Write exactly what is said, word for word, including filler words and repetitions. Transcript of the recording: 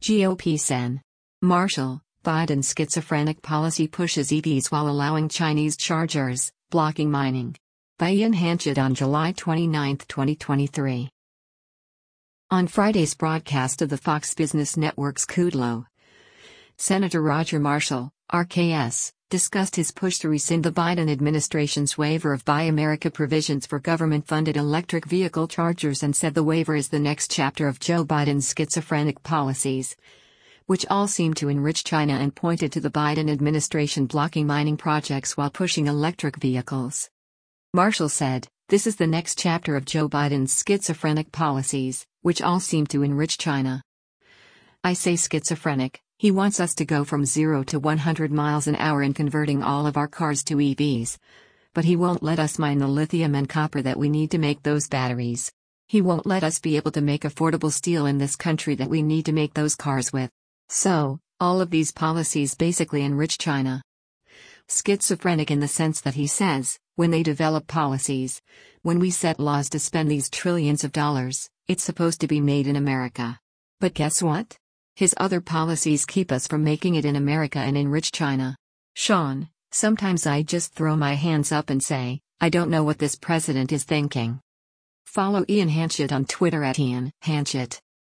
G O P Sen. Marshall, Biden's schizophrenic policy pushes E Vs while allowing Chinese chargers, blocking mining. By Ian Hanchett on July twenty-ninth, twenty twenty-three. On Friday's broadcast of the Fox Business Network's Kudlow, Senator Roger Marshall, R K S, discussed his push to rescind the Biden administration's waiver of Buy America provisions for government-funded electric vehicle chargers and said the waiver is the next chapter of Joe Biden's schizophrenic policies, which all seem to enrich China, and pointed to the Biden administration blocking mining projects while pushing electric vehicles. Marshall said, "This is the next chapter of Joe Biden's schizophrenic policies, which all seem to enrich China. I say schizophrenic. He wants us to go from zero to one hundred miles an hour in converting all of our cars to E Vs. But he won't let us mine the lithium and copper that we need to make those batteries. He won't let us be able to make affordable steel in this country that we need to make those cars with. So, all of these policies basically enrich China." Schizophrenic in the sense that he says, when they develop policies, when we set laws to spend these trillions of dollars, it's supposed to be made in America. But guess what? His other policies keep us from making it in America and enrich China. Sean, sometimes I just throw my hands up and say, I don't know what this president is thinking. Follow Ian Hanchett on Twitter at Ian Hanchett.